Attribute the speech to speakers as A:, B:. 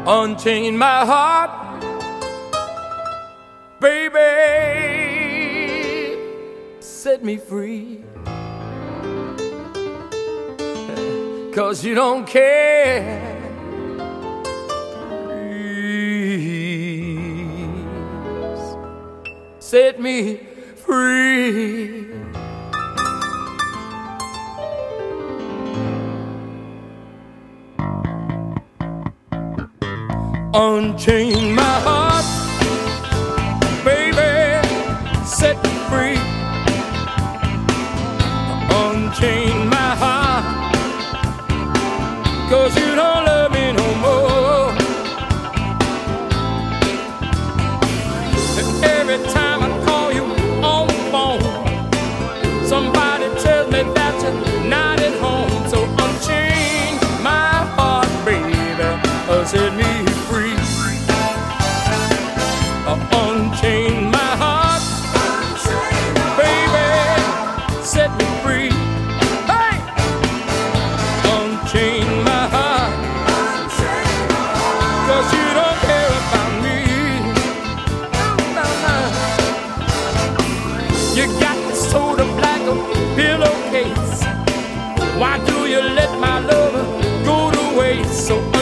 A: Unchain my heart, baby, set me free. 'Cause you don't care. Please set me free. Unchain my heart, baby, set me free. Unchain my heart, 'cause you don't love me no more. And every time I call you on the phone, somebody tells me that you're not at home. So unchain my heart, baby, set me free. Unchain my heart, baby, set me free. Hey! Unchain my heart, 'cause you don't care about me. No, no. You got me sold up like a pillowcase. Why do you let my love go to waste? So